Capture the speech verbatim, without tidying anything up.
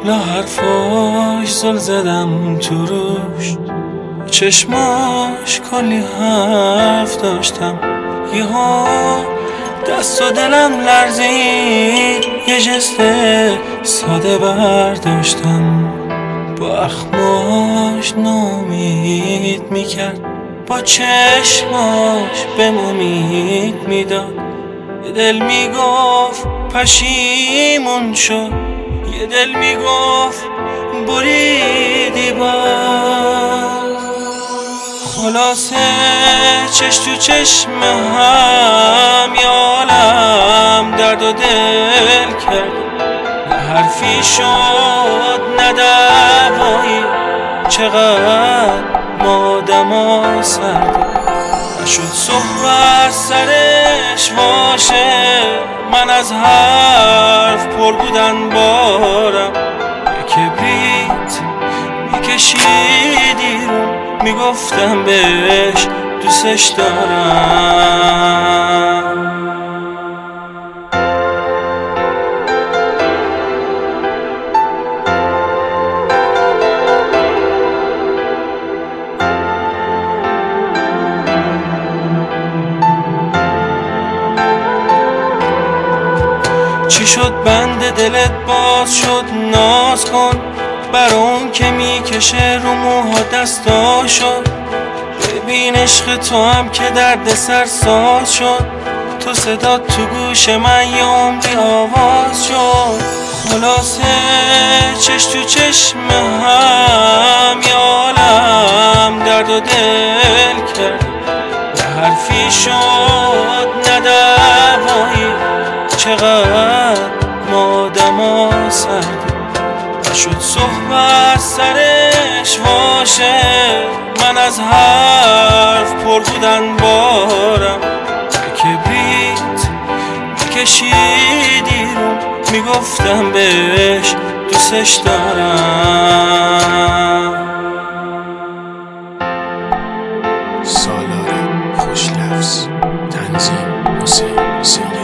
لا حرفاش زل زدم تو روش، چشماش کلی حرف داشتم. یهو دست و دلم لرزید، یه جست ساده برداشتم. با اخماش نامید میکرد، با چشماش بهم امید میداد. یه دل میگفت پشیمون شد، یه دل میگفت بریدی باز. خلاصه چش تو چشم هم یه عالم درد و دل کرد. نه حرفی شد نه دوایی، چقدر ما دما سردیم. نشد صحبت سرش باشه، من از حرف پر بودن بارم. یه کبریت میکشیدی رو، میگفتم بهش دوستش دارم. چی شد بند دلت باز شد؟ ناز کن بر اون که میکشه رو موها دستاشو. ببین عشق تو هم که درد سر ساز شد. تو صدا تو گوش من یه عمری آواز شد. خلاصه چش تو چشم هم یه عالم درد و دل کرد. نه حرفی شد نه دوایی، چقدر ما دما سردیم. نشد صحبت سرش باشه، من از حرف پر بودن بارم. یه کبریت میکشیدی رو، میگفتم بهش دوستش دارم. سالار خوش لفظ، تنظیم حسین حسینی.